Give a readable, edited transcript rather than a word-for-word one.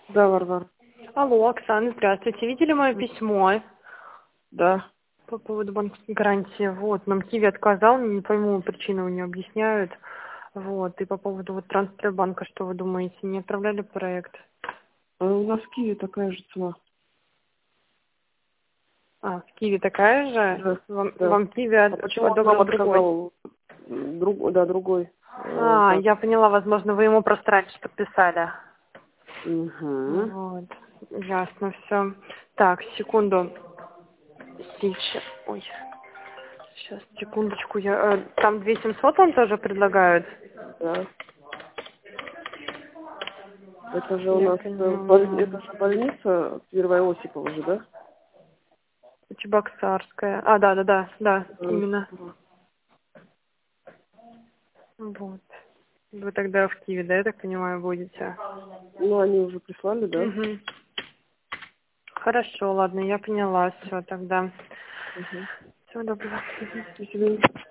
Да, Варвара. Алло, Оксана, здравствуйте. Видели мое письмо Да. по поводу банковской гарантии? Вот, нам Киви отказал, не пойму, причину не объясняют. Вот, и по поводу вот трансфера банка, что вы думаете, не отправляли проект? У нас в Киеве такая же цена. А, в Киеве такая же? Да. Да. Вам Киви А почему он одобрил вам другой? отказал? Да, другой. Так. Я поняла, возможно, вы ему просто раньше подписали. Угу. Вот, ясно, все. Так, секунду. Сейчас, ой, сейчас, секундочку, там 2700 он тоже предлагают? Да. Это же у Я нас поняла. это же больница Первая Осипова же, да? Чебоксарская. А, да, Да. именно. Вот. Вы тогда в Киеве, да, я так понимаю, будете? Ну, они уже прислали, да? Угу. Хорошо, ладно, я поняла. Все, тогда. Угу. Всего доброго. До свидания.